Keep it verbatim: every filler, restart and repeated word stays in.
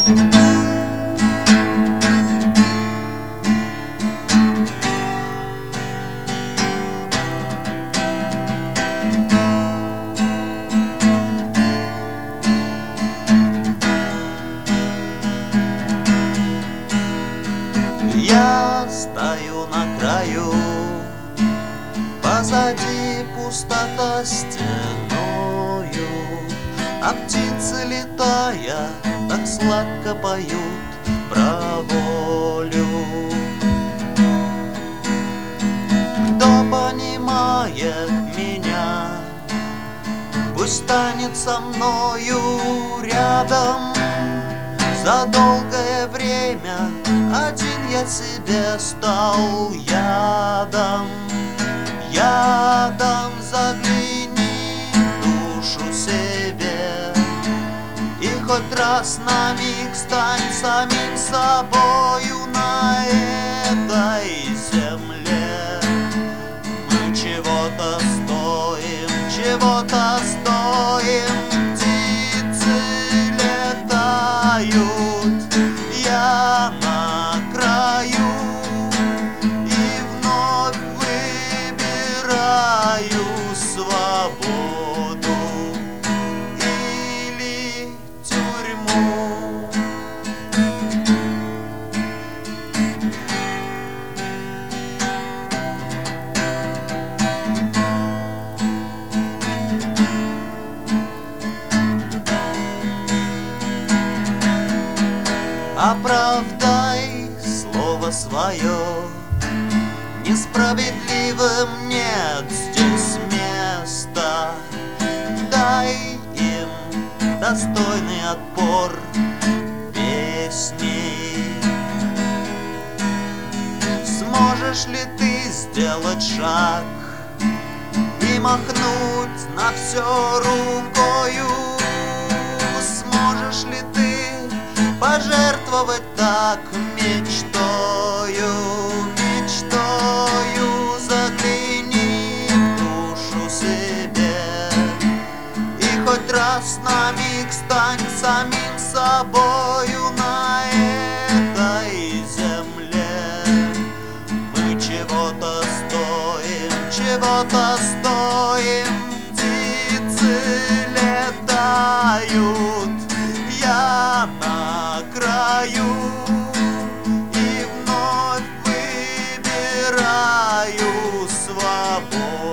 Я стою на краю, позади пустота стеною, а птицы, летая, так сладко поют про волю. Кто понимает меня, пусть станет со мною рядом. За долгое время один я себе стал ядом. Ядом загляни в душу себе, и хоть раз на миг стань самим собою на этой земле. Мы чего-то стоим, чего-то стоим. Я на краю и вновь выбираю свободу или тюрьму. Оправдай слово свое, несправедливым нет здесь места. Дай им достойный отпор песней. Сможешь ли ты сделать шаг и махнуть на все рукою? Сможешь ли ты пожертвовать так мечтою, мечтою? Загляни в душу себе, и хоть раз на миг стань самим собою на этой земле. Мы чего-то стоим, чего-то стоим. Птицы летают, я на краю и вновь выбираю свободу.